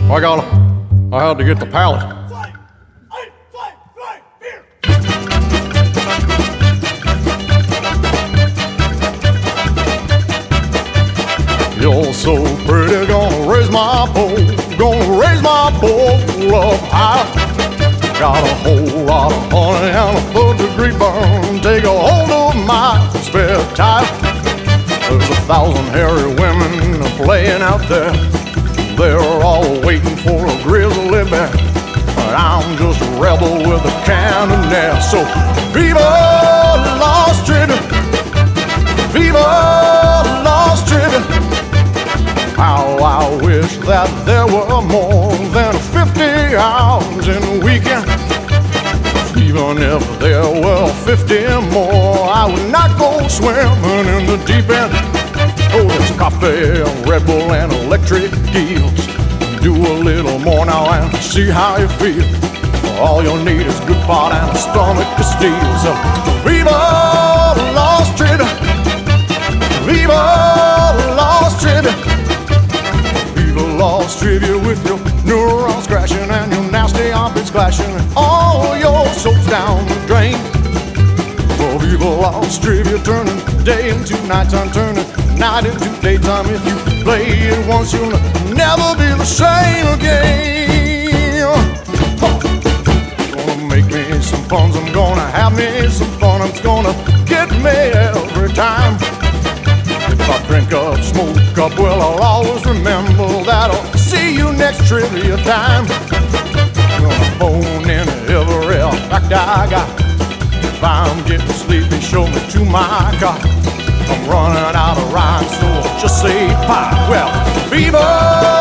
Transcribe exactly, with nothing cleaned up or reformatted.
I gotta, I had to get the pallet. You're so pretty, gonna raise my pole, gonna raise my pole up high. Got a whole lot of honey and a third degree burn. Take a hold of my spare tire. There's a thousand hairy women playing out there. They're all waiting for a grizzly bear. But I'm just a rebel with a cannonaire. So viva la street, viva la street. How I wish that there were more than fifty hours in a weekend. Even if there were fifty more, I would not go swimming in the deep end. Oh, there's coffee and Red Bull and electric heels. Do a little more now and see how you feel. All you need is good pot and a stomach to steal. So viva la street, viva la street. Lost trivia with your neurons crashing and your nasty armpits clashing and all your soaps down the drain. Well, viva lost trivia, turning day into nighttime, turning night into daytime. If you play it once, you'll never be the same again. Huh. Gonna make me some puns, I'm gonna have me some fun. It's gonna get me every time. If I drink up, smoke up, well, I'll always remember that I'll see you next trivia time. I'm gonna phone in every fact I got. If I'm getting sleepy, show me to my car. I'm running out of rhymes, so I'll just say pie. Well, viva